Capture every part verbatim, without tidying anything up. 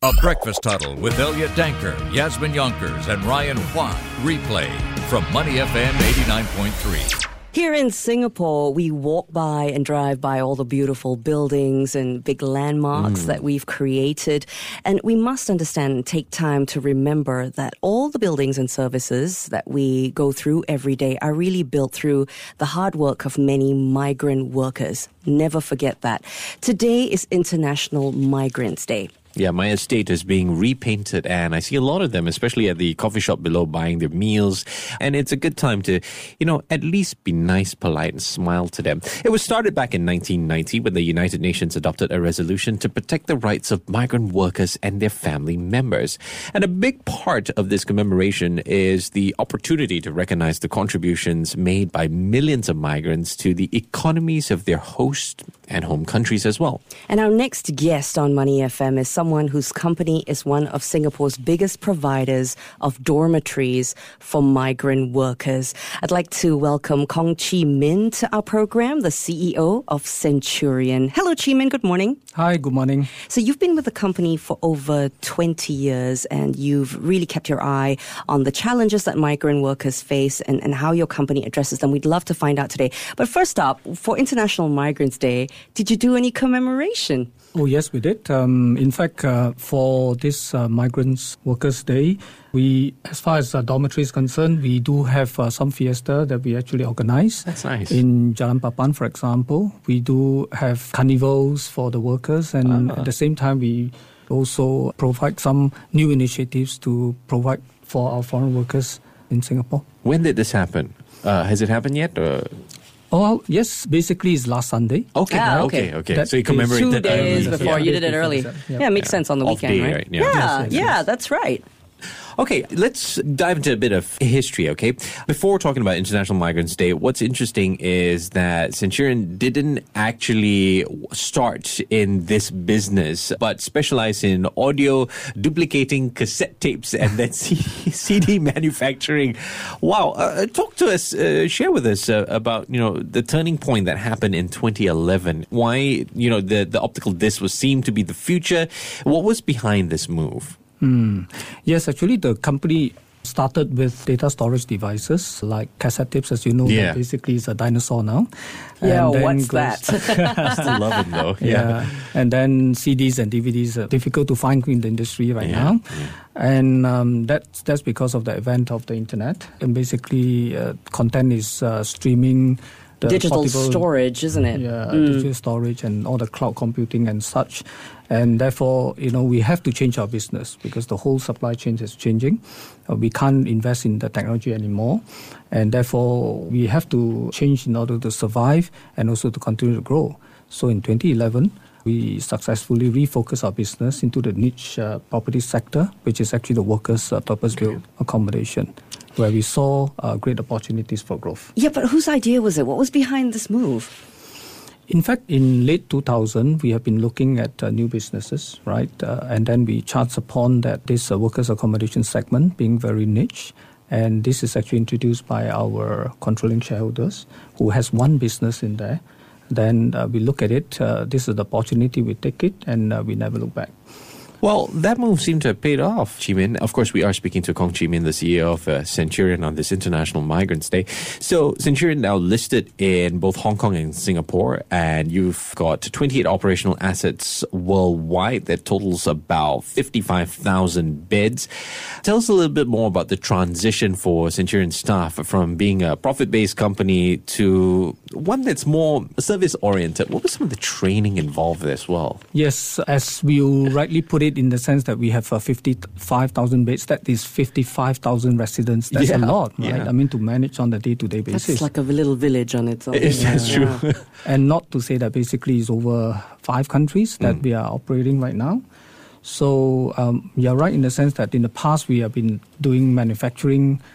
A Breakfast Huddle with Elliot Danker, Yasmin Yonkers, and Ryan Huang. Replay from Money F M eighty-nine point three. Here in Singapore, we walk by and drive by all the beautiful buildings and big landmarks mm. that we've created. And we must understand and take time to remember that all the buildings and services that we go through every day are really built through the hard work of many migrant workers. Never forget that. Today is International Migrants Day. Yeah, my estate is being repainted and I see a lot of them, especially at the coffee shop below, buying their meals. And it's a good time to, you know, at least be nice, polite, and smile to them. It was started back in nineteen ninety when the United Nations adopted a resolution to protect the rights of migrant workers and their family members. And a big part of this commemoration is the opportunity to recognize the contributions made by millions of migrants to the economies of their host and home countries as well. And our next guest on Money F M is someone whose company is one of Singapore's biggest providers of dormitories for migrant workers. I'd like to welcome Kong Chi Min to our program, the C E O of Centurion. Hello, Chi Min. Good morning. Hi, good morning. So you've been with the company for over twenty years and you've really kept your eye on the challenges that migrant workers face and, and how your company addresses them. We'd love to find out today. But first up, for International Migrants Day, did you do any commemoration? Oh, yes, we did. Um, in fact, uh, for this uh, Migrants Workers' Day, we, as far as uh, dormitory is concerned, we do have uh, some fiesta that we actually organize. That's nice. In Jalan Papan, for example, we do have carnivals for the workers, and ah. at the same time, we also provide some new initiatives to provide for our foreign workers in Singapore. When did this happen? Uh, has it happened yet? Or? Oh, yes, basically it's last Sunday. Okay, ah, okay, okay. okay. That so you commemorated two days early. before. Yeah. You did it early. Yeah, yeah, it makes yeah. sense on the Off weekend, day, right? right? Yeah. Yeah, Yes, yes, yeah, yes. that's right. Okay, let's dive into a bit of history, okay? Before talking about International Migrants Day, what's interesting is that Centurion didn't actually start in this business, but specialize in audio, duplicating cassette tapes, and then C D manufacturing. Wow. Uh, talk to us, uh, share with us uh, about, you know, the turning point that happened in twenty eleven. Why, you know, the, the optical disc was seemed to be the future. What was behind this move? Mm. Yes, actually, the company started with data storage devices like cassette tapes, as you know. Yeah. That basically is a dinosaur now. Yeah, And then what's goes, that? I still love it, though. Yeah. And then C Ds and D V Ds are difficult to find in the industry right Yeah, now. yeah. And um, that's, that's because of the advent of the internet. And basically, uh, content is uh, streaming. The Digital portable, storage, isn't it? Yeah, Mm. digital storage and all the cloud computing and such. And therefore, you know, we have to change our business because the whole supply chain is changing. Uh, we can't invest in the technology anymore. And therefore, we have to change in order to survive and also to continue to grow. So in twenty eleven, we successfully refocused our business into the niche uh, property sector, which is actually the workers' uh, purpose-built okay. accommodation, where we saw uh, great opportunities for growth. Yeah, but whose idea was it? What was behind this move? In fact, in late two thousand, we have been looking at uh, new businesses, right? Uh, and then we chanced upon that this uh, workers' accommodation segment being very niche. And this is actually introduced by our controlling shareholders, who has one business in there. Then uh, we look at it, uh, this is the opportunity, we take it, and uh, we never look back. Well, that move seemed to have paid off, Chi Min. Of course, we are speaking to Kong Chi Min, the C E O of uh, Centurion, on this International Migrants Day. So Centurion now listed in both Hong Kong and Singapore, and you've got twenty-eight operational assets worldwide that totals about fifty-five thousand beds. Tell us a little bit more about the transition for Centurion staff from being a profit-based company to one that's more service-oriented. What was some of the training involved as well? Yes, as you rightly put it, in the sense that we have uh, fifty-five thousand beds, that is fifty-five thousand residents. That's yeah, a lot, right? Yeah. I mean, to manage on a day-to-day basis. That's like a little village on its own. Is that Yeah. true? And not to say that basically it's over five countries that Mm. we are operating right now. So um, you're right in the sense that in the past we have been doing manufacturing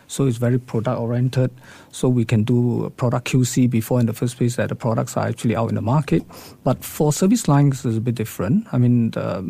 So it's very product oriented. So we can do product Q C before in the first place that the products are actually out in the market. But for service lines, it's a bit different. I mean, the,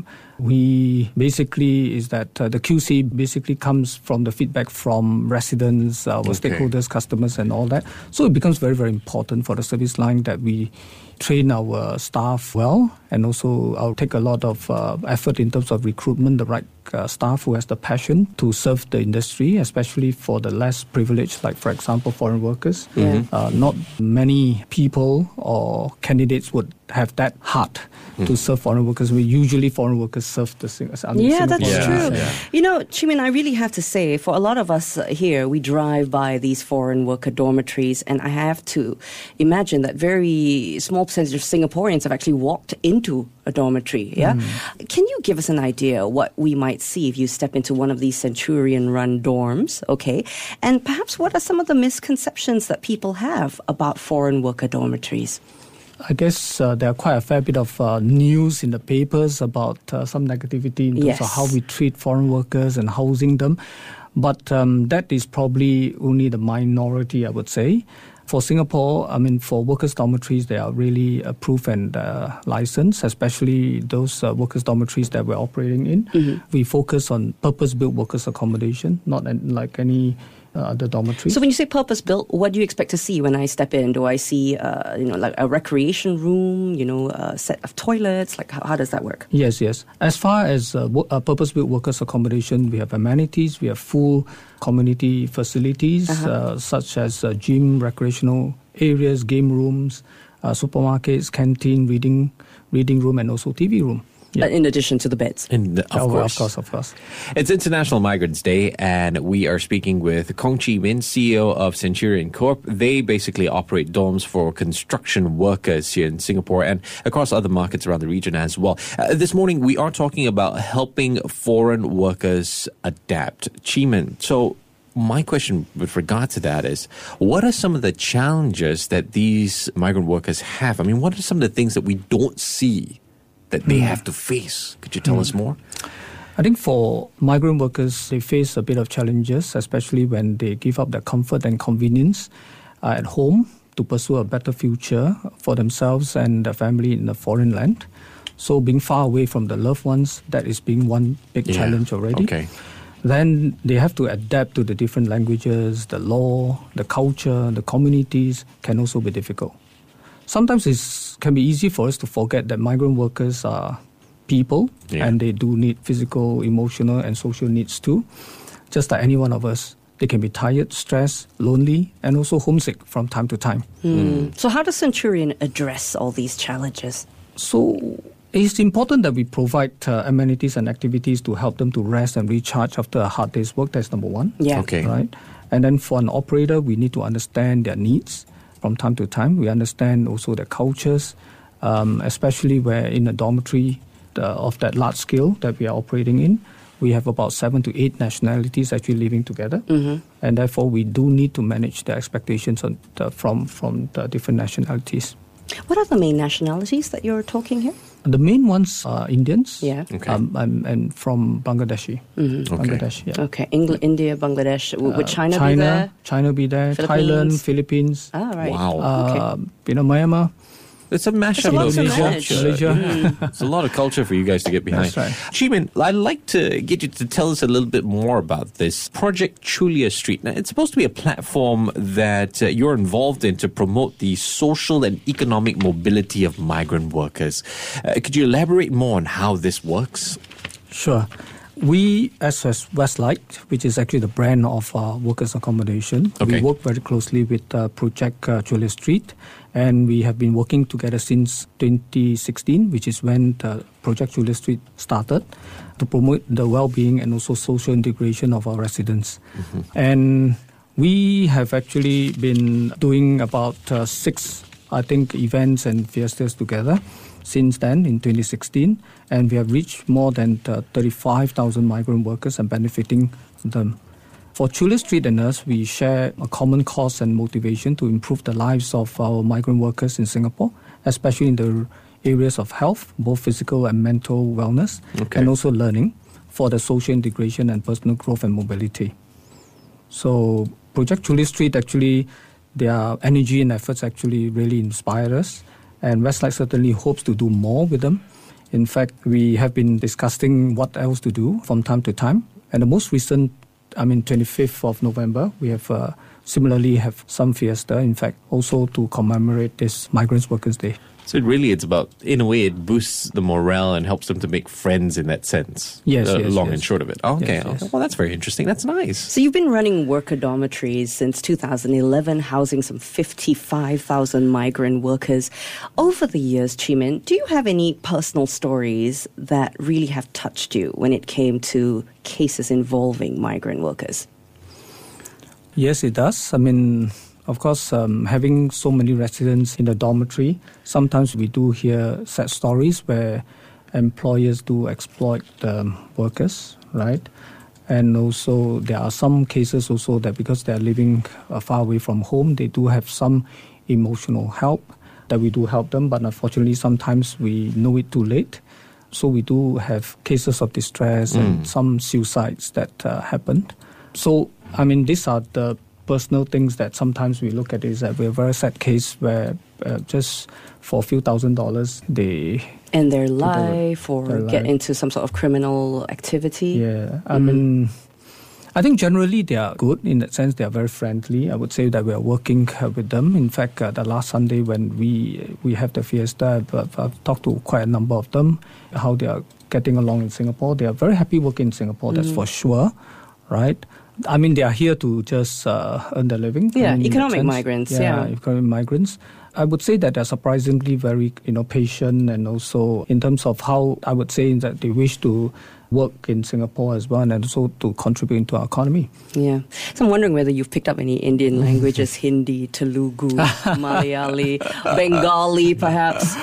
we basically is that uh, the Q C basically comes from the feedback from residents, our okay. stakeholders, customers, and all that. So it becomes very, very important for the service line that we train our staff well, and also I'll take a lot of uh, effort in terms of recruitment, the right uh, staff who has the passion to serve the industry, especially for the less privileged, like for example, foreign workers. Yeah. Uh, not many people or candidates would have that heart mm. to serve foreign workers. We usually foreign workers serve the Sing- I mean, yeah, that's yeah. true. Yeah. You know, Chee Min, I really have to say, for a lot of us here, we drive by these foreign worker dormitories, and I have to imagine that very small percentage of Singaporeans have actually walked into a dormitory. Yeah, mm. Can you give us an idea what we might see if you step into one of these Centurion-run dorms? Okay, and perhaps what are some of the misconceptions that people have about foreign worker dormitories? I guess uh, there are quite a fair bit of uh, news in the papers about uh, some negativity in terms yes. of how we treat foreign workers and housing them. But um, that is probably only the minority, I would say. For Singapore, I mean, for workers' dormitories, they are really approved and uh, licensed, especially those uh, workers' dormitories that we're operating in. Mm-hmm. We focus on purpose-built workers' accommodation, not an, like any uh, other dormitory. So when you say purpose-built, what do you expect to see when I step in? Do I see, uh, you know, like a recreation room, you know, a set of toilets? Like, how, how does that work? Yes, yes. As far as uh, wo- uh, purpose-built workers' accommodation, we have amenities, we have full community facilities, uh-huh. uh, such as uh, gym, recreational areas, game rooms, uh, supermarkets, canteen, reading reading room, and also T V room. Yeah. In addition to the beds. In the, of, oh, course. of course, of course. It's International Migrants Day, and we are speaking with Kong Chee Min, C E O of Centurion Corp. They basically operate dorms for construction workers here in Singapore and across other markets around the region as well. Uh, this morning, we are talking about helping foreign workers adapt. Chee Min, so my question with regard to that is, what are some of the challenges that these migrant workers have? I mean, what are some of the things that we don't see that they mm. have to face? Could you tell mm. us more? I think for migrant workers, they face a bit of challenges, especially when they give up their comfort and convenience uh, at home to pursue a better future for themselves and their family in a foreign land. So being far away from the loved ones, that is being one big yeah. challenge already. Okay. Then they have to adapt to the different languages, the law, the culture, the communities can also be difficult. Sometimes it can be easy for us to forget that migrant workers are people yeah. and they do need physical, emotional and social needs too. Just like any one of us, they can be tired, stressed, lonely and also homesick from time to time. Mm. Mm. So how does Centurion address all these challenges? So it's important that we provide uh, amenities and activities to help them to rest and recharge after a hard day's work. That's number one. Yeah. Okay. Right? And then for an operator, we need to understand their needs from time to time. We understand also their cultures, um, especially where in a dormitory uh, of that large scale that we are operating in, we have about seven to eight nationalities actually living together. Mm-hmm. And therefore, we do need to manage the expectations on the, from, from the different nationalities. What are the main nationalities that you're talking here? The main ones are Indians, yeah, okay. um, and, and from Bangladeshi. Mm-hmm. Okay. Bangladesh, yeah. Okay, England, India, Bangladesh. Would uh, China, China be there? China be there. Philippines. Thailand, Philippines. Ah, right. Wow. Uh, okay. You know, Myanmar. It's a mashup It's a of lot to manage. Malaysia. Mm. It's a lot of culture for you guys to get behind. That's right. Chee Min, I'd like to get you to tell us a little bit more about this Project Chulia Street. Now, it's supposed to be a platform that uh, you're involved in to promote the social and economic mobility of migrant workers. Uh, could you elaborate more on how this works? Sure. We, as, as Westlight, which is actually the brand of uh, workers' accommodation, okay. we work very closely with uh, Project uh, Chulia Street, and we have been working together since twenty sixteen, which is when the Project Chulia Street started, to promote the well-being and also social integration of our residents. Mm-hmm. And we have actually been doing about uh, six, I think, events and fiestas together since then in twenty sixteen, and we have reached more than uh, thirty-five thousand migrant workers and benefiting them. For Chulia Street and us, we share a common cause and motivation to improve the lives of our migrant workers in Singapore, especially in the areas of health, both physical and mental wellness, okay. and also learning for the social integration and personal growth and mobility. So Project Chulia Street, actually, their energy and efforts actually really inspire us. And Westlight certainly hopes to do more with them. In fact, we have been discussing what else to do from time to time. And the most recent, I mean, twenty-fifth of November, we have uh, similarly have some fiesta, in fact, also to commemorate this Migrants Workers' Day. So really it's about, in a way, it boosts the morale and helps them to make friends in that sense. Yes, uh, yes, Long yes. and short of it. Oh, okay. Yes, yes. Okay. Well, that's very interesting. That's nice. So you've been running worker dormitories since two thousand eleven, housing some fifty-five thousand migrant workers. Over the years, Chi Min, do you have any personal stories that really have touched you when it came to cases involving migrant workers? Yes, it does. I mean, of course, um, having so many residents in the dormitory, sometimes we do hear sad stories where employers do exploit the workers, right? And also there are some cases also that because they are living uh, far away from home, they do have some emotional help that we do help them, but unfortunately sometimes we know it too late. So we do have cases of distress mm. and some suicides that uh, happened. So, I mean, these are the personal things that sometimes we look at is that we're a very sad case where uh, just for a few thousand dollars they end their life or their get life. into some sort of criminal activity. Yeah, I Mm. mean, I think generally they are good in that sense. They are very friendly. I would say that we are working uh, with them. In fact, uh, the last Sunday when we we have the fiesta, I've, I've talked to quite a number of them, how they are getting along in Singapore. They are very happy working in Singapore, that's Mm. for sure, right? I mean, they are here to just uh, earn their living. Yeah, I mean, in that economic sense. migrants, yeah. economic migrants. I would say that they're surprisingly very, you know, patient, and also in terms of how I would say that they wish to work in Singapore as well, and also to contribute into our economy. Yeah. So I'm wondering whether you've picked up any Indian languages, Hindi, Telugu, Malayali, Bengali, perhaps.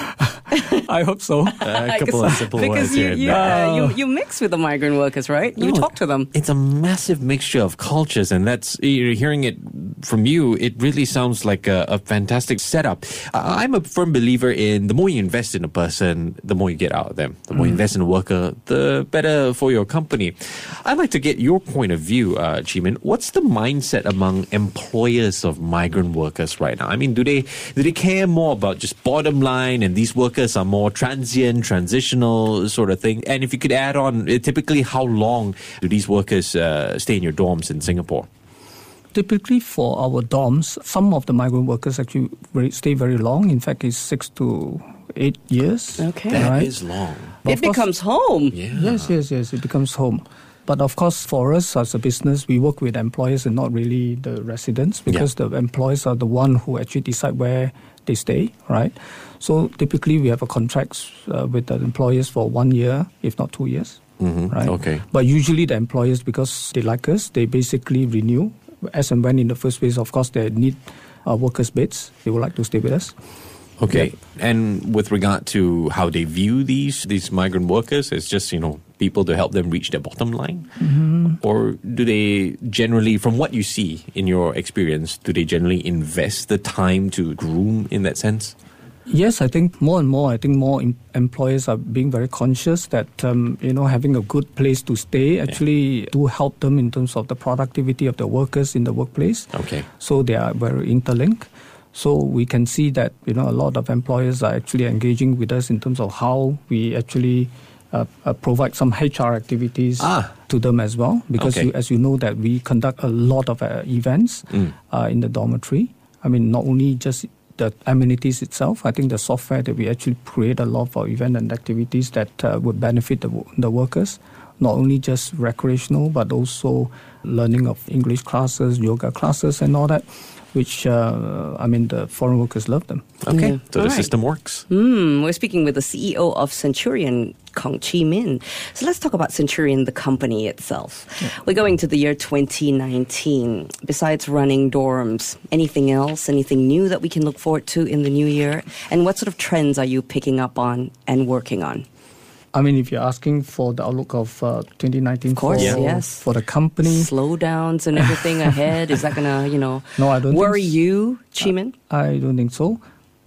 I hope so. a couple of simple because words you, here and you, there. uh, you, you mix with the migrant workers, right? You No, talk to them. It's a massive mixture of cultures, and that's, you're hearing it from you, it really sounds like a, a fantastic setup. I- I'm a firm believer in the more you invest in a person, the more you get out of them. The more you invest in a worker, the better for your company. I'd like to get your point of view, uh, Chi Min. What's the mindset among employers of migrant workers right now? I mean, do they do they care more about just bottom line, and these workers are more transient, transitional sort of thing? And if you could add on, uh, typically how long do these workers uh, stay in your dorms in Singapore? Typically for our dorms, some of the migrant workers actually very, stay very long. In fact, it's six to eight years. Okay. That right? is long. It Of course- becomes home. Yeah. Yes, yes, yes. It becomes home. But of course, for us as a business, we work with employers and not really the residents, because the employers are the one who actually decide where they stay, right? So typically, we have a contract uh, with the employers for one year, if not two years, Mhm. right? Okay. But usually, the employers, because they like us, they basically renew as and when in the first place. Of course, they need uh, workers' beds. They would like to stay with us. Okay. And with regard to how they view these these migrant workers, it's just, you know, people to help them reach their bottom line? Mm-hmm. Or do they generally, from what you see in your experience, do they generally invest the time to groom in that sense? Yes, I think more and more, I think more em- employers are being very conscious that, um, you know, having a good place to stay actually do help them in terms of the productivity of the workers in the workplace. Okay. So they are very interlinked. So we can see that, you know, a lot of employers are actually engaging with us in terms of how we actually uh, uh, provide some H R activities Ah. to them as well. Because Okay. you, as you know that we conduct a lot of uh, events Mm. uh, in the dormitory. I mean, not only just the amenities itself, I think the software that we actually create a lot for event and activities that uh, would benefit the, wo- the workers, not only just recreational, but also learning of English classes, yoga classes and all that, which, uh, I mean, the foreign workers love them. Okay. Yeah. So All the right. system works. Hmm, we're speaking with the C E O of Centurion, Kong Chi Min. So let's talk about Centurion, the company itself. We're going to the year twenty nineteen. Besides running dorms, anything else, anything new that we can look forward to in the new year? And what sort of trends are you picking up on and working on? I mean, if you're asking for the outlook of uh, twenty nineteen Of course, for, yes. for the company, Slowdowns and everything ahead, is that going to, you know, No, I don't think worry s- you, Chi Min? I don't think so.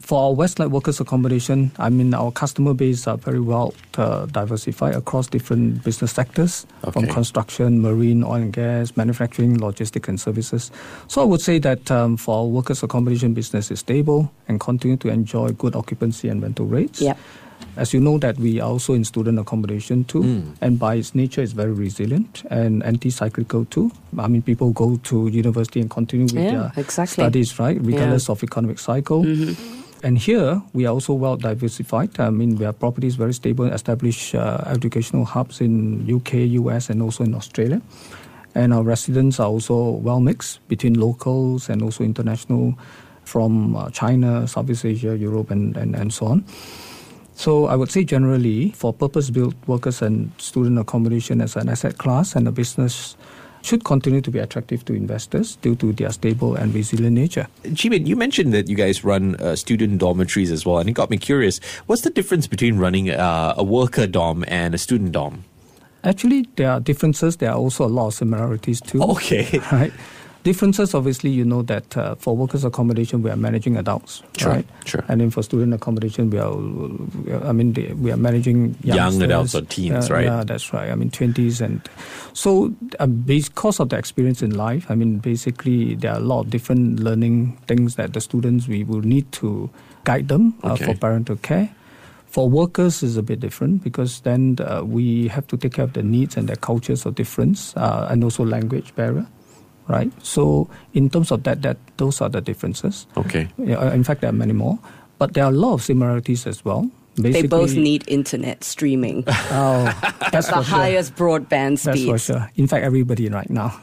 For our Westlight Workers Accommodation, I mean, our customer base are very well uh, diversified across different business sectors, Okay. from construction, marine, oil and gas, manufacturing, logistics and services. So I would say that um, for our workers' accommodation business is stable and continue to enjoy good occupancy and rental rates. Yep. As you know that we are also in student accommodation too, Mm. and by its nature it's very resilient and anti-cyclical too. I mean, people go to university and continue with Yeah, their exactly. studies, right, regardless Yeah. of economic cycle. Mm-hmm. And here, we are also well diversified. I mean, we have properties very stable, established uh, educational hubs in U K, U S, and also in Australia. And our residents are also well mixed between locals and also international from uh, China, Southeast Asia, Europe, and, and, and so on. So I would say generally, for purpose-built workers and student accommodation as an asset class and a business should continue to be attractive to investors due to their stable and resilient nature. Chee Min, you mentioned that you guys run uh, student dormitories as well, and it got me curious. What's the difference between running uh, a worker dorm and a student dorm? Actually, there are differences. There are also a lot of similarities too. Okay. Right. Differences, obviously, you know that uh, for workers' accommodation, we are managing adults, Sure, right? sure. And then for student accommodation, we are, we are I mean, they, we are managing Young youngsters. adults or teens, Uh, right? Yeah, that's right. I mean, twenties. And so um, because of the experience in life, I mean, basically, there are a lot of different learning things that the students, we will need to guide them uh, Okay. for parental care. For workers, it's a bit different because then uh, we have to take care of the needs and their cultures of difference uh, and also language barrier, right? So in terms of that, that those are the differences. Okay. Yeah, in fact, there are many more, but there are a lot of similarities as well. Basically, They both need internet streaming. Oh, that's the for sure. highest broadband That's for speeds. sure. In fact, everybody right now.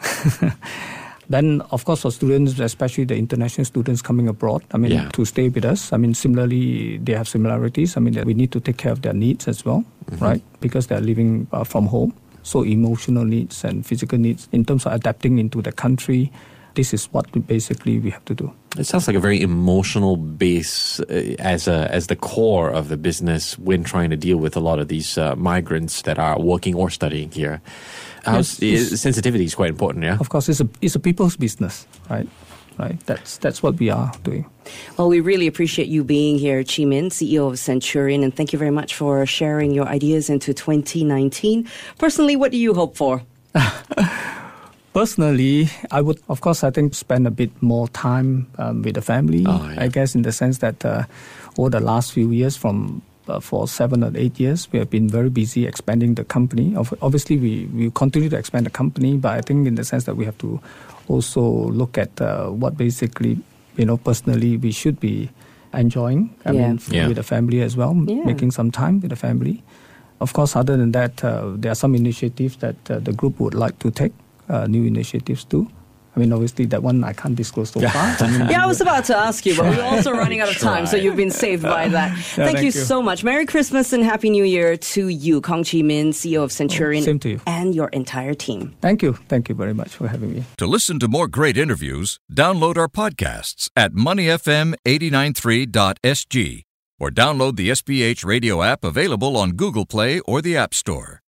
Then, of course, for students, especially the international students coming abroad, I mean, Yeah. to stay with us, I mean, similarly, they have similarities. I mean, that we need to take care of their needs as well, Mm-hmm. right? Because they're living uh, from home. So emotional needs and physical needs in terms of adapting into the country, this is what we basically we have to do. It sounds like a very emotional base uh, as a as the core of the business when trying to deal with a lot of these uh, migrants that are working or studying here. How's, Yes, it's- sensitivity is quite important, yeah? Of course, it's a it's a people's business, right? Right. That's that's what we are doing. Well, we really appreciate you being here, Chee Min, C E O of Centurion, and thank you very much for sharing your ideas into twenty nineteen. Personally, what do you hope for? Personally, I would, of course, I think spend a bit more time um, with the family. Oh, yeah. I guess in the sense that uh, over the last few years, from uh, for seven or eight years, we have been very busy expanding the company. Of- Obviously, we we continue to expand the company, but I think in the sense that we have to also look at uh, what basically, you know, personally we should be enjoying. I Yeah. mean, f- Yeah. with the family as well, Yeah. making some time with the family. Of course, other than that, uh, there are some initiatives that uh, the group would like to take. Uh, new initiatives too. I mean, obviously, that one I can't disclose so far. I mean, Yeah, I was about to ask you, but we're also running out of time, so you've been saved by that. thank, thank you, you. so much. Merry Christmas and Happy New Year to you, Kong Chee Min, C E O of Centurion, Oh, same to you. and your entire team. Thank you. Thank you very much for having me. To listen to more great interviews, download our podcasts at money f m eight nine three dot s g or download the S B H radio app available on Google Play or the App Store.